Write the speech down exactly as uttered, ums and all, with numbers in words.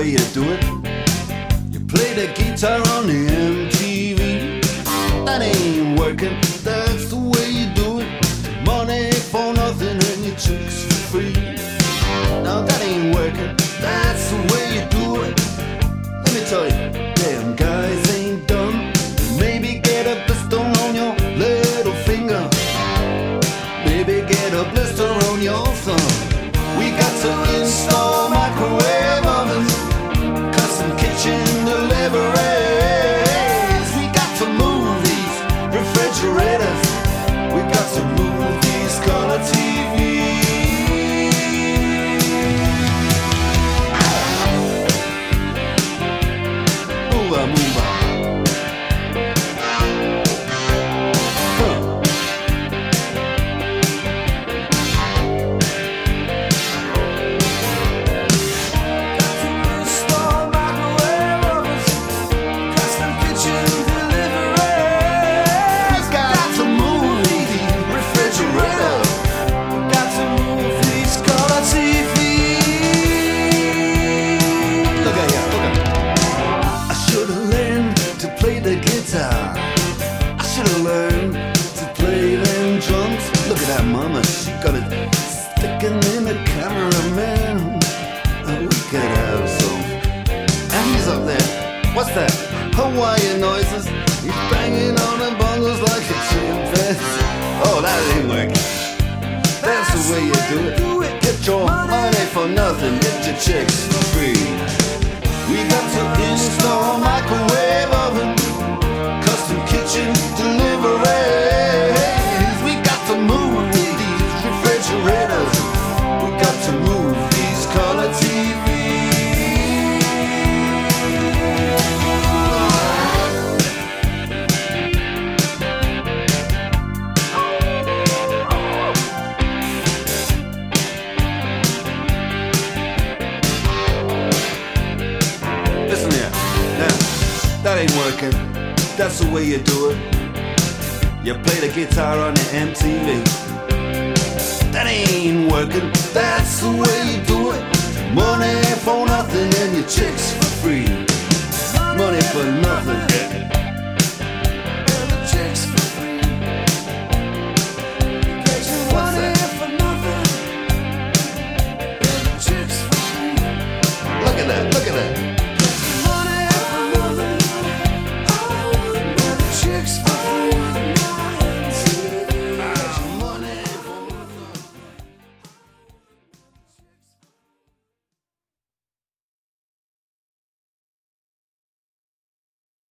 way you do it. You play the guitar on the M T V. That ain't working, that's the way you do it. Money for nothing and your chicks for free. Now that ain't working, that's the way you do it. Let me tell you, damn guys ain't dumb. Maybe get a blister on your little finger. Maybe get a blister on your thumb. We got to install microwave ovens, custom kitchen deliveries. We got to move these refrigerators. We got to move these color T Vs. Move on, move on. I should've learned to play them drums. Look at that mama, she got it sticking in the cameraman. Oh, we could have some. And he's up there, what's that? Hawaiian noises. He's banging on the bongos like a chimpanzee. Oh, that ain't working. That's the way you do it. Get your money for nothing, get your chicks for free. We got to install microwave oven, custom kitchen deliveries. We got to move these refrigerators. We got to move these color T Listen here, now, that ain't working. That's the way you do it. You play the guitar on the M T V. That ain't working. That's the way you do it. Money for nothing and your chicks for free. Money for nothing.